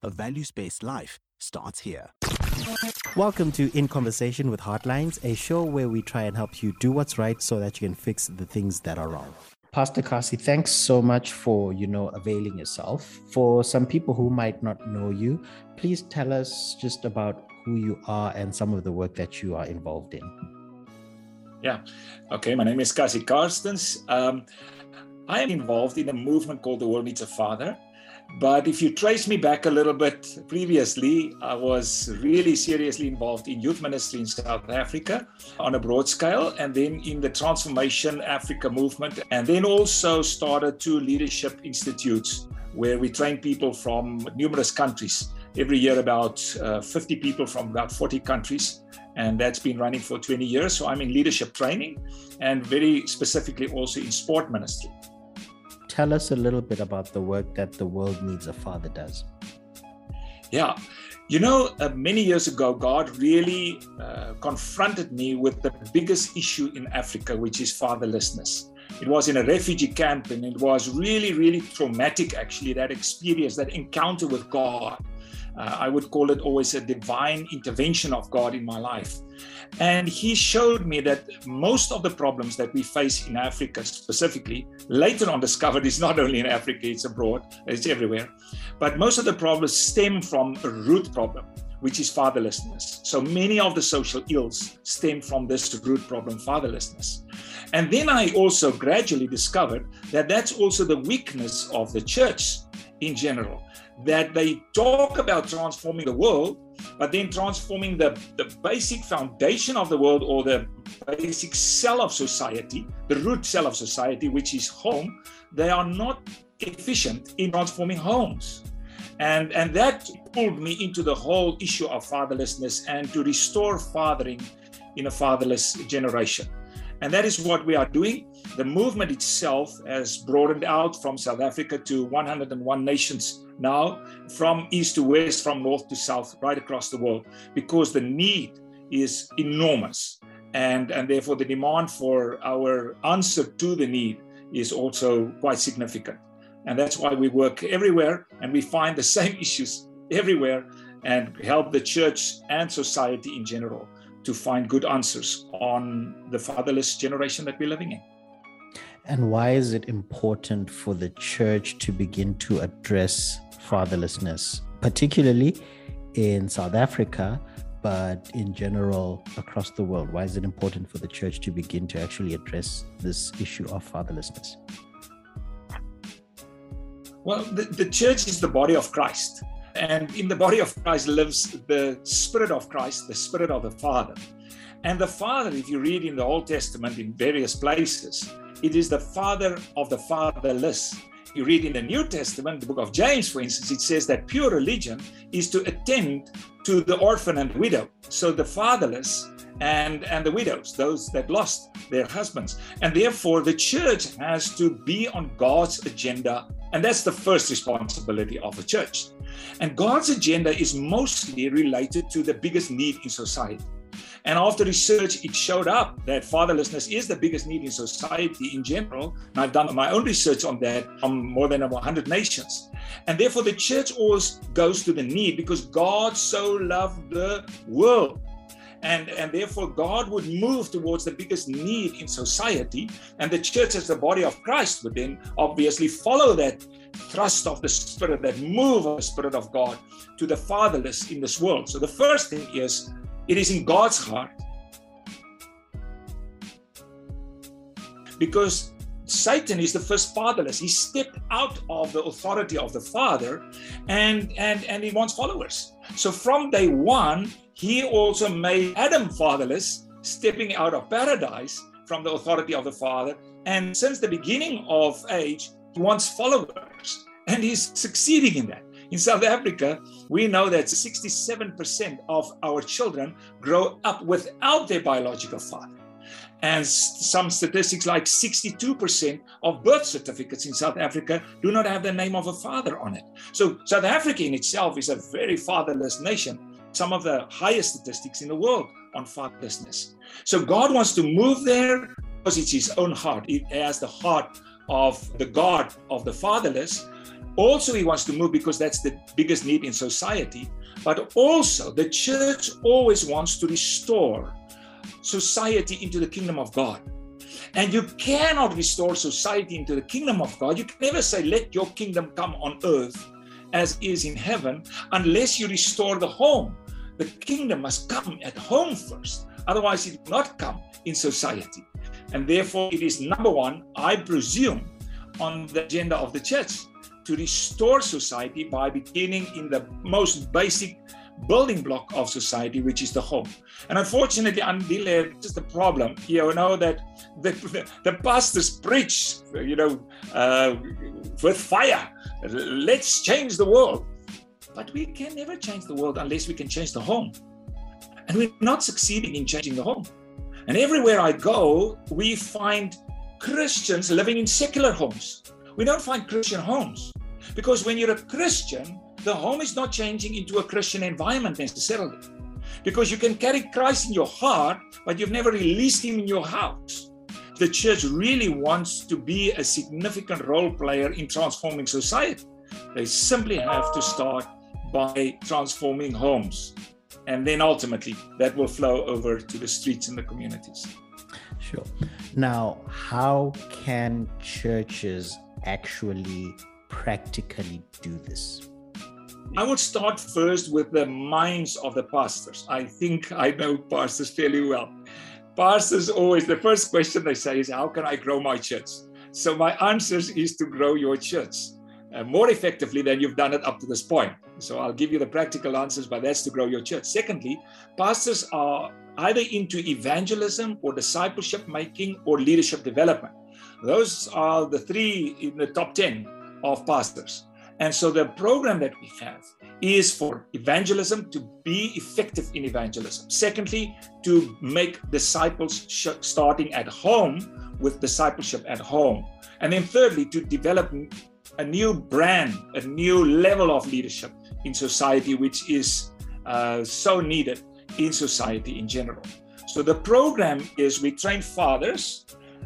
A values-based life starts here. Welcome to In Conversation with Heartlines, a show where we try and help you do what's right so that you can fix the things that are wrong. Pastor Kasi, thanks so much for, availing yourself. For some people who might not know you, please tell us just about who you are and some of the work that you are involved in. Yeah. Okay. My name is Kasi Karstens. I am involved in a movement called The World Needs a Father. But if you trace me back a little bit previously, I was really seriously involved in youth ministry in South Africa on a broad scale, and then in the Transformation Africa movement, and then also started two leadership institutes where we train people from numerous countries. Every year about 50 people from about 40 countries, and that's been running for 20 years. So I'm in leadership training and very specifically also in sport ministry. Tell us a little bit about the work that The World Needs a Father does. Yeah. Many years ago, God really confronted me with the biggest issue in Africa, which is fatherlessness. It was in a refugee camp, and it was really, really traumatic, actually, that experience, that encounter with God. I would call it always a divine intervention of God in my life. And he showed me that most of the problems that we face in Africa specifically, later on discovered it's not only in Africa, it's abroad, it's everywhere. But most of the problems stem from a root problem, which is fatherlessness. So many of the social ills stem from this root problem, fatherlessness. And then I also gradually discovered that that's also the weakness of the church in general, that they talk about transforming the world, but then transforming the basic foundation of the world, or the basic cell of society, the root cell of society, which is home. They are not efficient in transforming homes. And that pulled me into the whole issue of fatherlessness and to restore fathering in a fatherless generation. And that is what we are doing. The movement itself has broadened out from South Africa to 101 nations now, from east to west, from north to south, right across the world, because the need is enormous. And therefore the demand for our answer to the need is also quite significant. And that's why we work everywhere, and we find the same issues everywhere and help the church and society in general to find good answers on the fatherless generation that we're living in. And why is it important for the church to begin to address fatherlessness, particularly in South Africa, but in general across the world? Why is it important for the church to begin to actually address this issue of fatherlessness? Well, the church is the body of Christ. And in the body of Christ lives the Spirit of Christ, the Spirit of the Father. And the Father, if you read in the Old Testament in various places, it is the Father of the fatherless. You read in the New Testament, the book of James, for instance, it says that pure religion is to attend to the orphan and widow. So the fatherless and the widows, those that lost their husbands. And therefore, the church has to be on God's agenda. And that's the first responsibility of a church. And God's agenda is mostly related to the biggest need in society. And after research, it showed up that fatherlessness is the biggest need in society in general. And I've done my own research on that on more than 100 nations. And therefore, the church always goes to the need, because God so loved the world. And therefore, God would move towards the biggest need in society. And the church, as the body of Christ, would then obviously follow that thrust of the Spirit, that move of the Spirit of God to the fatherless in this world. So the first thing is, it is in God's heart. Because Satan is the first fatherless. He stepped out of the authority of the Father, and he wants followers. So from day one, he also made Adam fatherless, stepping out of paradise from the authority of the Father. And since the beginning of age, he wants followers, and he's succeeding in that. In South Africa, we know that 67% of our children grow up without their biological father. And some statistics like 62% of birth certificates in South Africa do not have the name of a father on it. So South Africa in itself is a very fatherless nation, some of the highest statistics in the world on fatherlessness. So God wants to move there because it's his own heart. It has the heart of the God of the fatherless. Also, he wants to move because that's the biggest need in society. But also, the church always wants to restore society into the kingdom of God. And you cannot restore society into the kingdom of God. You can never say, let your kingdom come on earth as is in heaven, unless you restore the home. The kingdom must come at home first. Otherwise, it will not come in society. And therefore, it is number one, I presume, on the agenda of the church to restore society by beginning in the most basic building block of society, which is the home. And unfortunately, Andile, this is the problem. You know that the pastors preach, with fire. Let's change the world. But we can never change the world unless we can change the home. And we're not succeeding in changing the home. And everywhere I go, we find Christians living in secular homes. We don't find Christian homes. Because when you're a Christian, the home is not changing into a Christian environment necessarily. Because you can carry Christ in your heart, but you've never released him in your house. The church really wants to be a significant role player in transforming society. They simply have to start by transforming homes. And then ultimately, that will flow over to the streets and the communities. Sure. Now, how can churches actually practically do this? I would start first with the minds of the pastors. I think I know pastors fairly well. Pastors always, the first question they say is, how can I grow my church? So my answer is to grow your church more effectively than you've done it up to this point. So I'll give you the practical answers, but that's to grow your church. Secondly, pastors are either into evangelism or discipleship making or leadership development. Those are the three in the top 10 of pastors. And so the program that we have is for evangelism, to be effective in evangelism. Secondly, to make disciples starting at home with discipleship at home. And then thirdly, to develop a new brand, a new level of leadership in society, which is so needed in society in general. So the program is we train fathers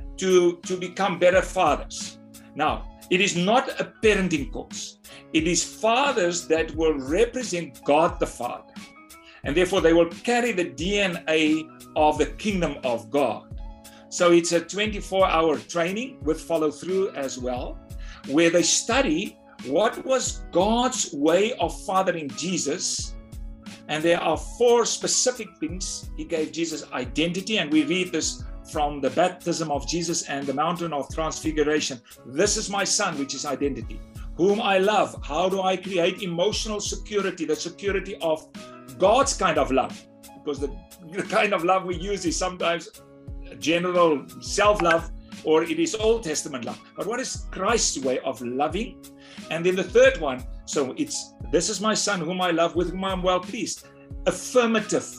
to become better fathers. Now, it is not a parenting course. It is fathers that will represent God the Father. And therefore, they will carry the DNA of the kingdom of God. So it's a 24-hour training with follow-through as well, where they study what was God's way of fathering Jesus. And there are 4 specific things. He gave Jesus identity, and we read this from the baptism of Jesus and the mountain of transfiguration. This is my son, which is identity, whom I love. How do I create emotional security, the security of God's kind of love? Because the kind of love we use is sometimes general self-love, or it is Old Testament love. But what is Christ's way of loving? And then the third one, so it's, this is my son whom I love, with whom I'm well pleased. Affirmative,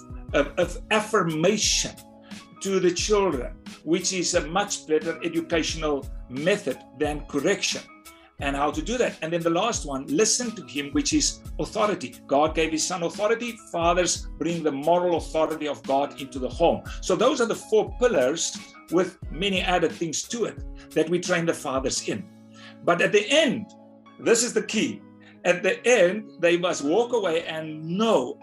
affirmation to the children, which is a much better educational method than correction, and how to do that. And then the last one, listen to him, which is authority. God gave his son authority. Fathers bring the moral authority of God into the home. So those are the 4 pillars, with many added things to it, that we train the fathers in. But at the end, this is the key. At the end, they must walk away and know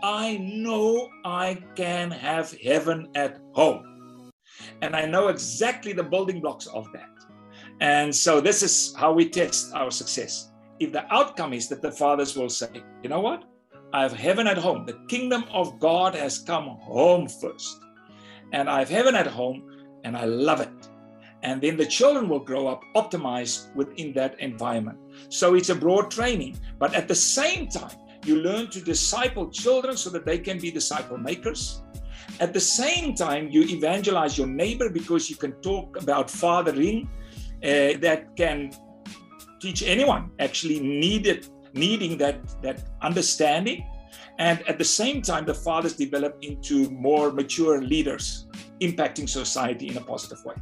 I can have heaven at home. And I know exactly the building blocks of that. And so this is how we test our success. If the outcome is that the fathers will say, you know what? I have heaven at home. The kingdom of God has come home first. And I have heaven at home, and I love it. And then the children will grow up optimized within that environment. So it's a broad training. But at the same time, you learn to disciple children so that they can be disciple makers. At the same time, you evangelize your neighbor, because you can talk about fathering that can teach anyone actually needing that understanding. And at the same time, the fathers develop into more mature leaders, impacting society in a positive way.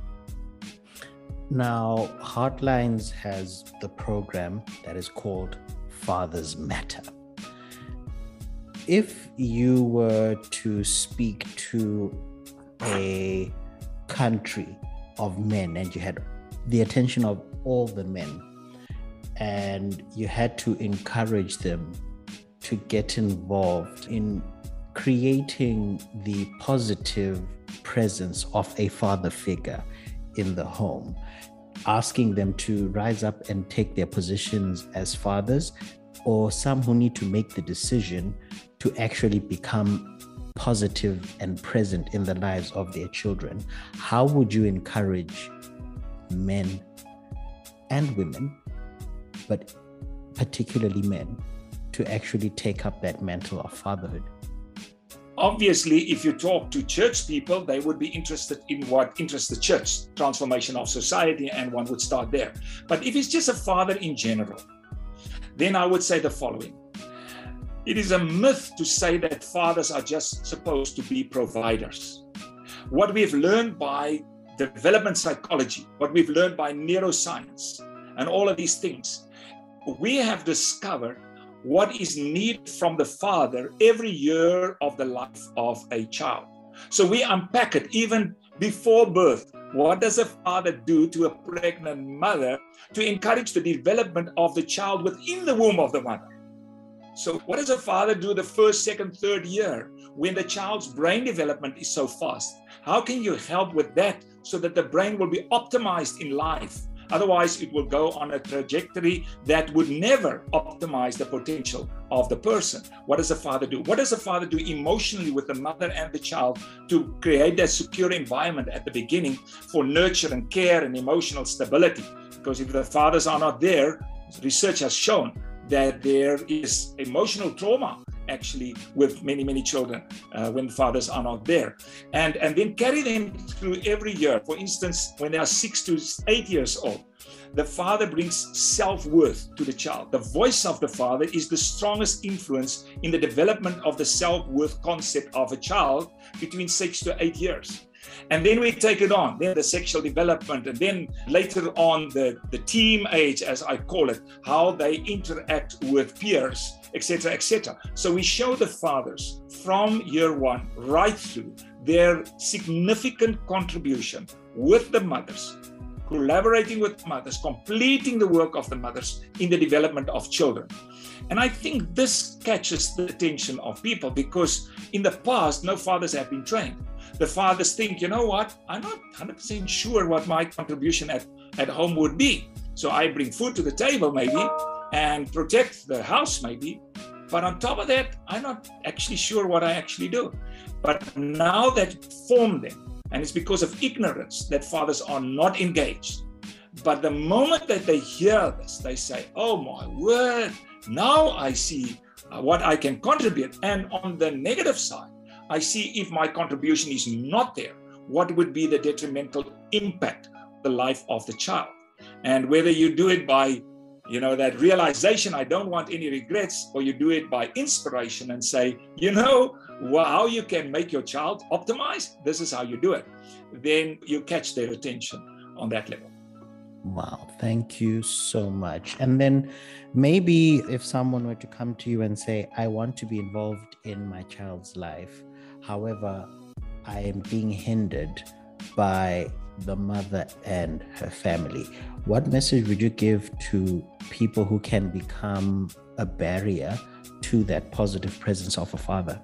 Now, Heartlines has the program that is called Fathers Matter. If you were to speak to a country of men and you had the attention of all the men, and you had to encourage them to get involved in creating the positive presence of a father figure in the home, asking them to rise up and take their positions as fathers, or some who need to make the decision to actually become positive and present in the lives of their children. How would you encourage men and women, but particularly men, to actually take up that mantle of fatherhood? Obviously, if you talk to church people, they would be interested in what interests the church, transformation of society, and one would start there. But if it's just a father in general, then I would say the following. It is a myth to say that fathers are just supposed to be providers. What we've learned by development psychology, what we've learned by neuroscience, and all of these things, we have discovered what is needed from the father every year of the life of a child. So we unpack it even before birth. What does a father do to a pregnant mother to encourage the development of the child within the womb of the mother? So what does a father do the first, second, third year when the child's brain development is so fast? How can you help with that so that the brain will be optimized in life? Otherwise, it will go on a trajectory that would never optimize the potential of the person. What does a father do? What does a father do emotionally with the mother and the child to create that secure environment at the beginning for nurture and care and emotional stability? Because if the fathers are not there, research has shown that there is emotional trauma actually with many children when fathers are not there, and then carry them through every year. For instance, when they are 6 to 8 years old, the father brings self-worth to the child. The voice of the father is the strongest influence in the development of the self-worth concept of a child between 6 to 8 years. And then we take it on, then the sexual development, and then later on the teen age, as I call it, how they interact with peers, etc., etc. So we show the fathers from year one right through their significant contribution with the mothers, collaborating with mothers, completing the work of the mothers in the development of children. And I think this catches the attention of people because in the past, no fathers have been trained. The fathers think, you know what, I'm not 100% sure what my contribution at home would be. So I bring food to the table maybe and protect the house maybe. But on top of that, I'm not actually sure what I actually do. But now that formed them, and it's because of ignorance that fathers are not engaged. But the moment that they hear this, they say, oh my word, now I see what I can contribute. And on the negative side, I see if my contribution is not there, what would be the detrimental impact on the life of the child. And whether you do it by, that realization, I don't want any regrets, or you do it by inspiration and say, how you can make your child optimize, this is how you do it. Then you catch their attention on that level. Wow, thank you so much. And then maybe if someone were to come to you and say, I want to be involved in my child's life, however, I am being hindered by the mother and her family, what message would you give to people who can become a barrier to that positive presence of a father?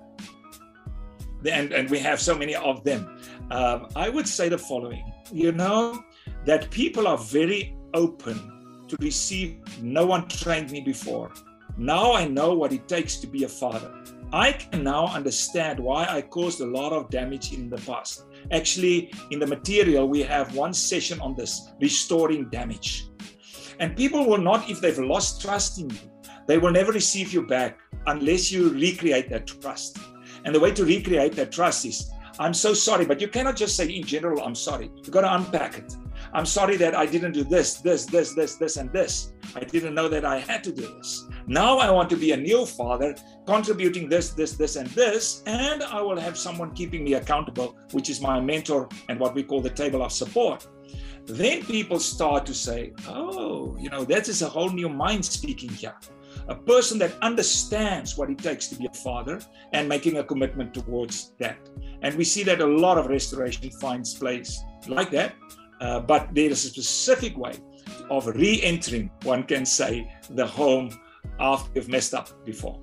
And we have so many of them. I would say the following, that people are very open to receive. No one trained me before. Now I know what it takes to be a father. I can now understand why I caused a lot of damage in the past. Actually, in the material, we have one session on this, restoring damage. And people will not, if they've lost trust in you, they will never receive you back unless you recreate that trust. And the way to recreate that trust is, I'm so sorry, but you cannot just say in general, I'm sorry. You've got to unpack it. I'm sorry that I didn't do this, and this. I didn't know that I had to do this. Now I want to be a new father, contributing this, and this, and I will have someone keeping me accountable, which is my mentor and what we call the table of support. Then people start to say, oh, that is a whole new mind speaking here. A person that understands what it takes to be a father and making a commitment towards that. And we see that a lot of restoration finds place like that. But there is a specific way of re-entering, one can say, the home after you've messed up before.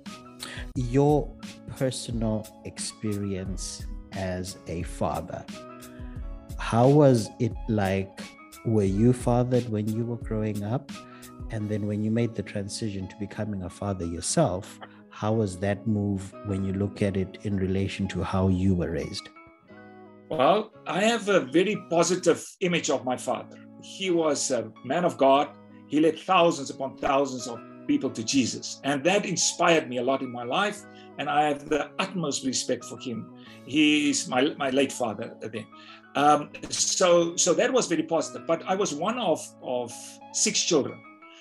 Your personal experience as a father, how was it like? Were you fathered when you were growing up? And then when you made the transition to becoming a father yourself, how was that move when you look at it in relation to how you were raised? Well, I have a very positive image of my father. He was a man of God. He led thousands upon thousands of people to Jesus. And that inspired me a lot in my life. And I have the utmost respect for him. He is my late father then. So that was very positive. But I was one of 6 children.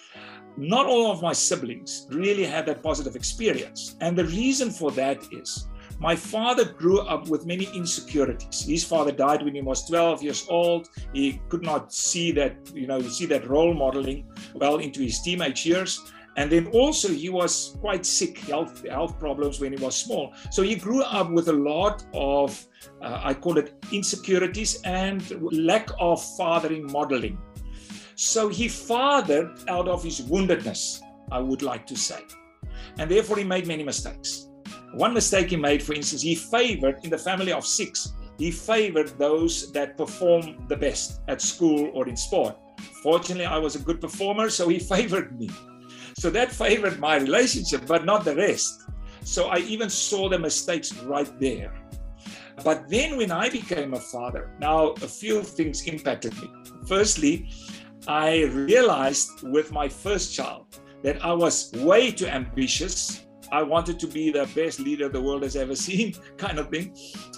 Not all of my siblings really had that positive experience. And the reason for that is my father grew up with many insecurities. His father died when he was 12 years old. He could not see that role modeling well into his teenage years. And then also he was quite sick, health problems when he was small. So he grew up with a lot of, I call it insecurities and lack of fathering modeling. So he fathered out of his woundedness, I would like to say. And therefore he made many mistakes. One mistake he made, for instance, he favored, in the family of 6, he favored those that perform the best at school or in sport. Fortunately, I was a good performer, so he favored me. So that favored my relationship, but not the rest. So I even saw the mistakes right there. But then when I became a father, now a few things impacted me. Firstly, I realized with my first child that I was way too ambitious. I wanted to be the best leader the world has ever seen, kind of thing.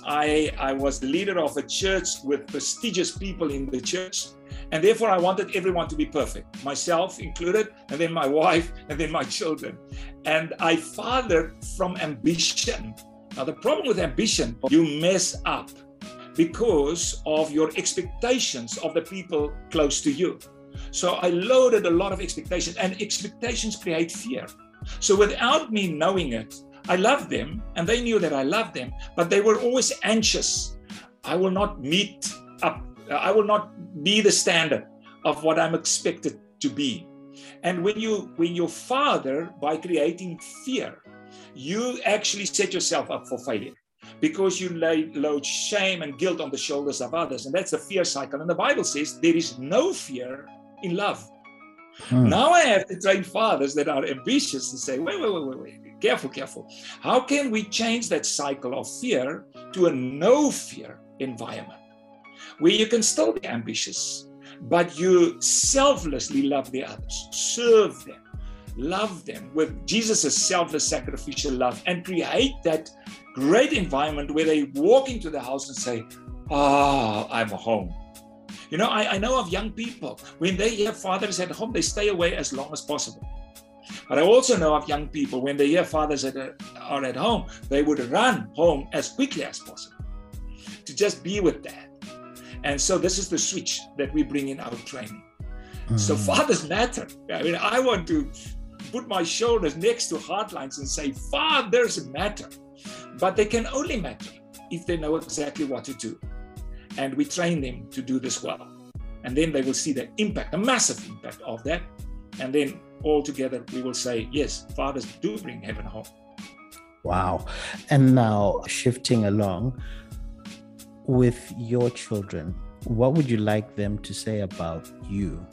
I was the leader of a church with prestigious people in the church. And therefore, I wanted everyone to be perfect, myself included, and then my wife, and then my children. And I fathered from ambition. Now, the problem with ambition, you mess up because of your expectations of the people close to you. So I loaded a lot of expectations, and expectations create fear. So without me knowing it, I loved them, and they knew that I loved them, but they were always anxious. I will not meet up. I will not be the standard of what I'm expected to be. And when you father by creating fear, you actually set yourself up for failure because you load shame and guilt on the shoulders of others. And that's the fear cycle. And the Bible says there is no fear in love. Now I have to train fathers that are ambitious and say, wait, careful. How can we change that cycle of fear to a no fear environment where you can still be ambitious, but you selflessly love the others, serve them, love them with Jesus' selfless sacrificial love, and create that great environment where they walk into the house and say, I'm home. You know, I know of young people, when they hear fathers at home, they stay away as long as possible. But I also know of young people, when they hear fathers are at home, they would run home as quickly as possible to just be with dad. And so this is the switch that we bring in our training. So fathers matter. I mean, I want to put my shoulders next to Heartlines and say, fathers matter. But they can only matter if they know exactly what to do. And we train them to do this well. And then they will see the impact, the massive impact of that. And then all together we will say, yes, fathers do bring heaven home. Wow. And now shifting along with your children, what would you like them to say about you?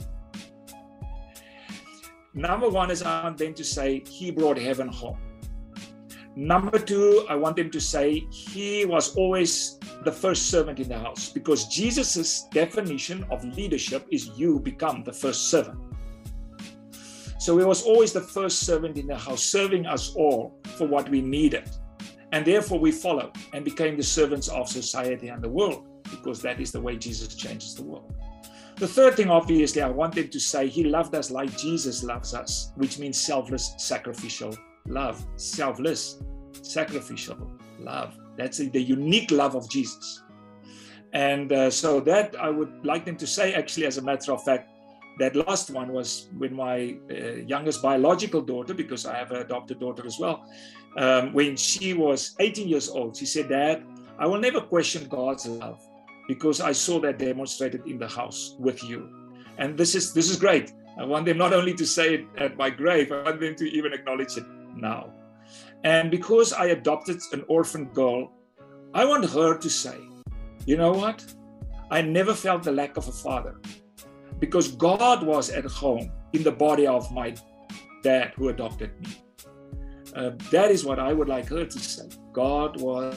Number one is I want them to say, he brought heaven home. Number two, I want them to say, he was always the first servant in the house, because Jesus's definition of leadership is you become the first servant. So he was always the first servant in the house, serving us all for what we needed. And therefore we followed and became the servants of society and the world, because that is the way Jesus changes the world. The third thing, obviously, I want them to say, he loved us like Jesus loves us, which means selfless, sacrificial love. Selfless, sacrificial love. That's the unique love of Jesus. And so that I would like them to say, actually, as a matter of fact, that last one was when my youngest biological daughter, because I have an adopted daughter as well, when she was 18 years old, she said, Dad, I will never question God's love because I saw that demonstrated in the house with you. And this is great. I want them not only to say it at my grave, I want them to even acknowledge it now. And because I adopted an orphan girl, I want her to say, you know what? I never felt the lack of a father, because God was at home in the body of my dad who adopted me. That is what I would like her to say. God was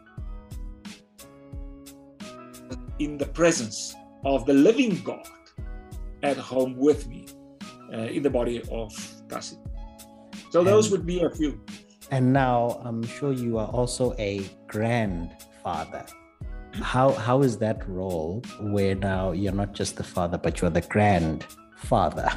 in the presence of the living God at home with me in the body of Kasi. So those would be a few. And now I'm sure you are also a grandfather. How is that role where now you're not just the father, but you're the grandfather?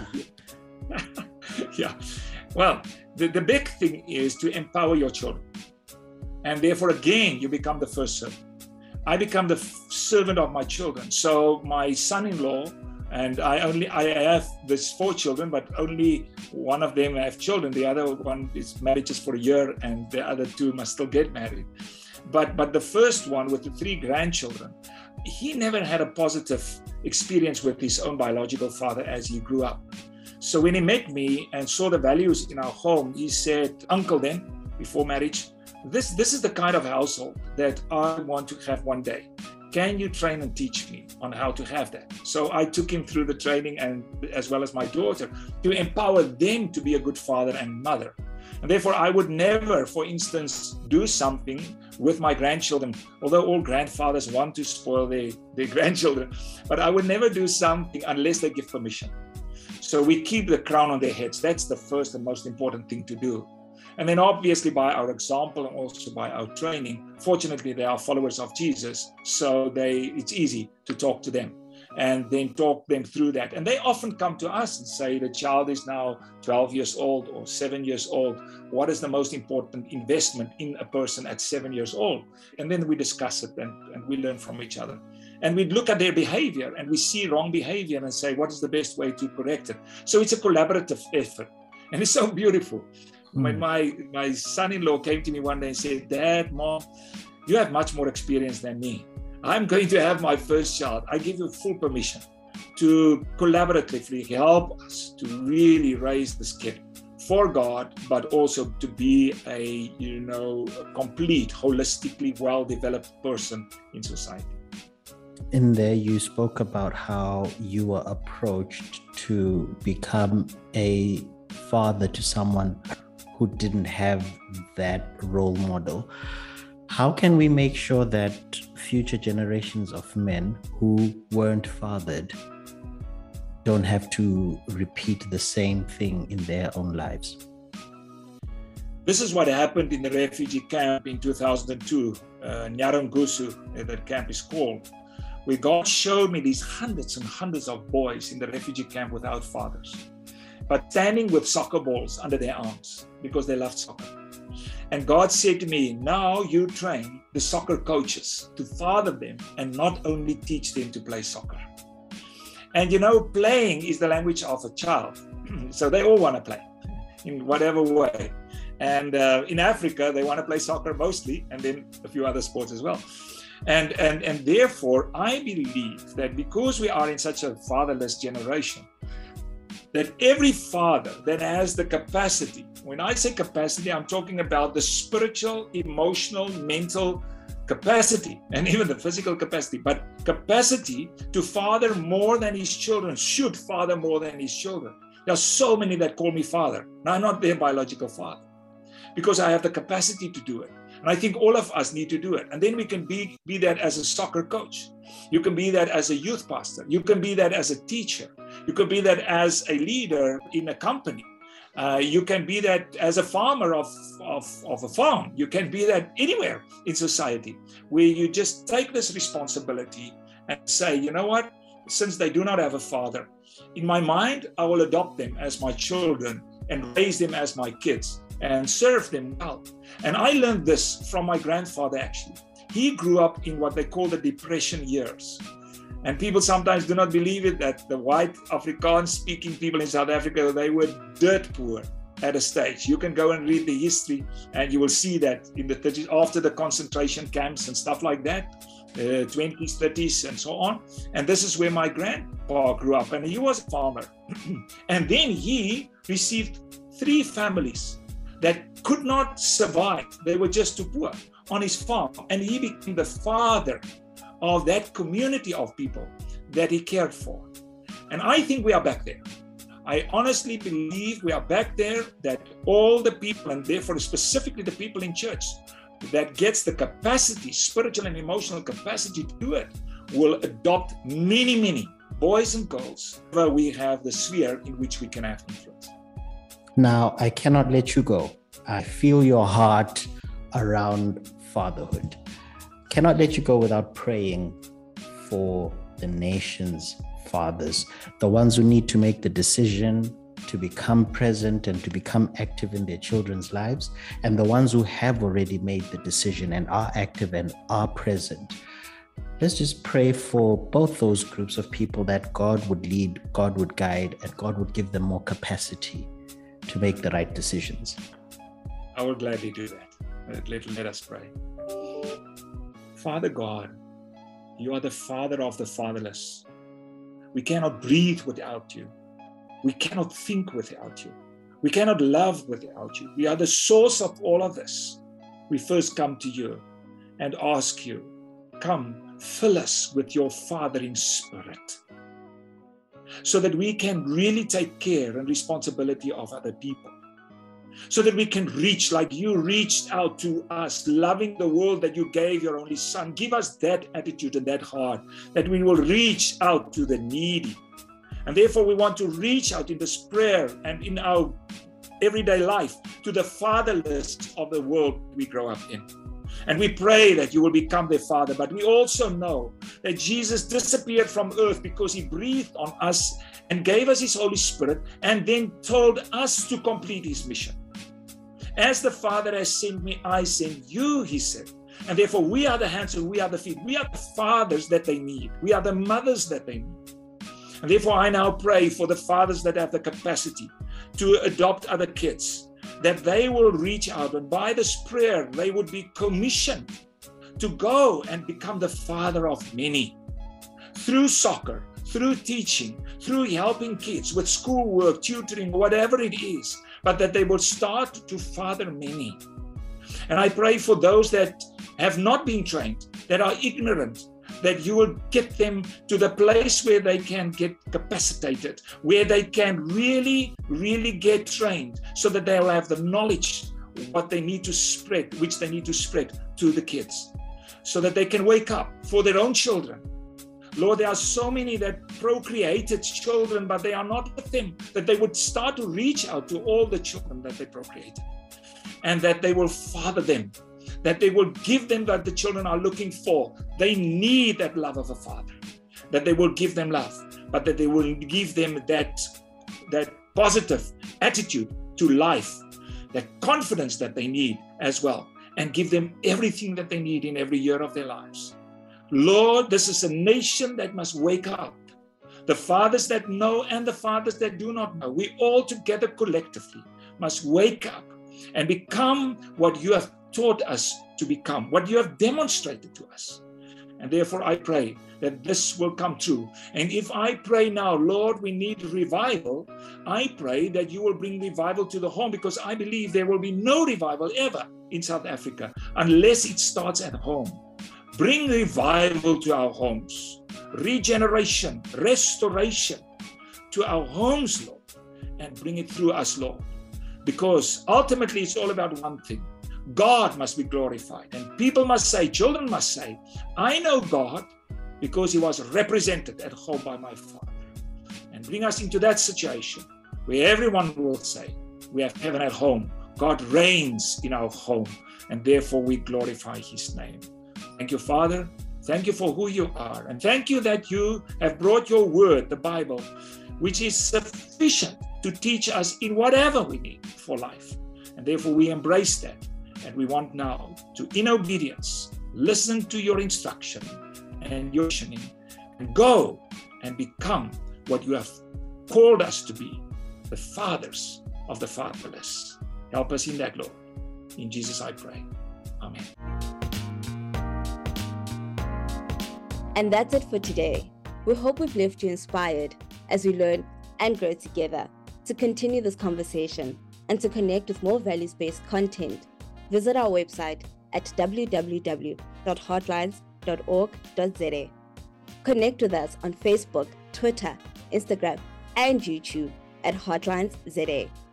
Yeah. Well, the big thing is to empower your children. And therefore, again, you become the first servant. I become the servant of my children. So my son-in-law, and I have these 4 children, but only one of them have children. The other one is married just for a year, and the other 2 must still get married. But the first one with the 3 grandchildren, he never had a positive experience with his own biological father as he grew up. So when he met me and saw the values in our home, he said, Uncle, then, before marriage, this is the kind of household that I want to have one day. Can you train and teach me on how to have that? So I took him through the training, and as well as my daughter, to empower them to be a good father and mother. And therefore, I would never, for instance, do something with my grandchildren, although all grandfathers want to spoil their grandchildren, but I would never do something unless they give permission. So we keep the crown on their heads. That's the first and most important thing to do. And then obviously by our example and also by our training, fortunately they are followers of Jesus, so it's easy to talk to them and then talk them through that. And they often come to us and say, the child is now 12 years old or 7 years old. What is the most important investment in a person at 7 years old? And then we discuss it and we learn from each other. And we look at their behavior and we see wrong behavior and say, what is the best way to correct it? So it's a collaborative effort. And it's so beautiful. When my son-in-law came to me one day and said, Dad, Mom, you have much more experience than me. I'm going to have my first child. I give you full permission to collaboratively help us to really raise this kid for God, but also to be a complete, holistically well-developed person in society. In there, you spoke about how you were approached to become a father to someone who didn't have that role model. How can we make sure that future generations of men who weren't fathered don't have to repeat the same thing in their own lives? This is what happened in the refugee camp in 2002, Nyarangusu, that camp is called, where God showed me these hundreds and hundreds of boys in the refugee camp without fathers, but standing with soccer balls under their arms because they loved soccer. And God said to me, now you train the soccer coaches to father them and not only teach them to play soccer. And playing is the language of a child. So they all want to play in whatever way. And in Africa, they want to play soccer mostly, and then a few other sports as well. And therefore, I believe that because we are in such a fatherless generation, that every father that has the capacity, when I say capacity, I'm talking about the spiritual, emotional, mental capacity, and even the physical capacity, but capacity to father more than his children, should father more than his children. There are so many that call me father. Now, I'm not their biological father, because I have the capacity to do it. And I think all of us need to do it. And then we can be that as a soccer coach. You can be that as a youth pastor. You can be that as a teacher. You can be that as a leader in a company. You can be that as a farmer of a farm. You can be that anywhere in society, where you just take this responsibility and say, you know what, since they do not have a father, in my mind, I will adopt them as my children and raise them as my kids and serve them well. And I learned this from my grandfather, actually. He grew up in what they call the Depression years. And people sometimes do not believe it, that the white Afrikaans-speaking people in South Africa, they were dirt poor at a stage. You can go and read the history and you will see that in the 30s, after the concentration camps and stuff like that, 20s, 30s, and so on. And this is where my grandpa grew up, and he was a farmer. And then he received 3 families that could not survive. They were just too poor on his farm. And he became the father of that community of people that he cared for. And I think we are back there. I honestly believe we are back there, that all the people, and therefore specifically the people in church, that gets the capacity, spiritual and emotional capacity to do it, will adopt many, many boys and girls where we have the sphere in which we can have influence. Now, I cannot let you go. I feel your heart around fatherhood. Cannot let you go without praying for the nation's fathers, the ones who need to make the decision to become present and to become active in their children's lives, and the ones who have already made the decision and are active and are present. Let's just pray for both those groups of people, that God would lead, God would guide, and God would give them more capacity to make the right decisions. I will gladly do that. Let us pray. Father God, you are the Father of the fatherless. We cannot breathe without you. We cannot think without you. We cannot love without you. We are the source of all of this. We first come to you and ask you, come, fill us with your fathering spirit, so that we can really take care and responsibility of other people, so that we can reach like you reached out to us, loving the world that you gave your only Son. Give us that attitude and that heart, that we will reach out to the needy. And therefore we want to reach out in this prayer and in our everyday life to the fatherless of the world we grow up in. And we pray that you will become their father. But we also know that Jesus disappeared from earth because he breathed on us and gave us his Holy Spirit, and then told us to complete his mission. As the Father has sent me, I send you, he said. And therefore we are the hands and we are the feet. We are the fathers that they need. We are the mothers that they need. And therefore I now pray for the fathers that have the capacity to adopt other kids, that they will reach out, and by this prayer they would be commissioned to go and become the father of many, through soccer, through teaching, through helping kids with schoolwork, tutoring, whatever it is, but that they will start to father many. And I pray for those that have not been trained, that are ignorant, that you will get them to the place where they can get capacitated, where they can really, really get trained, so that they'll have the knowledge what they need to spread, which they need to spread to the kids, so that they can wake up for their own children. Lord, there are so many that procreated children, but they are not with them, that they would start to reach out to all the children that they procreated, and that they will father them, that they will give them what the children are looking for. They need that love of a father, that they will give them love, but that they will give them that positive attitude to life, that confidence that they need as well, and give them everything that they need in every year of their lives. Lord, this is a nation that must wake up. The fathers that know and the fathers that do not know, we all together collectively must wake up and become what you have taught us to become, what you have demonstrated to us. And therefore I pray that this will come true. And if I pray now, Lord, we need revival, I pray that you will bring revival to the home, because I believe there will be no revival ever in South Africa unless it starts at home. Bring revival to our homes, regeneration, restoration to our homes, Lord, and bring it through us, Lord. Because ultimately it's all about one thing. God must be glorified, and people must say, children must say, I know God because he was represented at home by my Father. And bring us into that situation where everyone will say, we have heaven at home. God reigns in our home, and therefore we glorify his name. Thank you, Father. Thank you for who you are. And thank you that you have brought your word, the Bible, which is sufficient to teach us in whatever we need for life. And therefore we embrace that. And we want now to, in obedience, listen to your instruction and your visioning, and go and become what you have called us to be, the fathers of the fatherless. Help us in that, Lord. In Jesus I pray. Amen. And that's it for today. We hope we've left you inspired as we learn and grow together. To continue this conversation and to connect with more values-based content, visit our website at www.heartlines.org.za. Connect with us on Facebook, Twitter, Instagram, and YouTube at Heartlines ZA.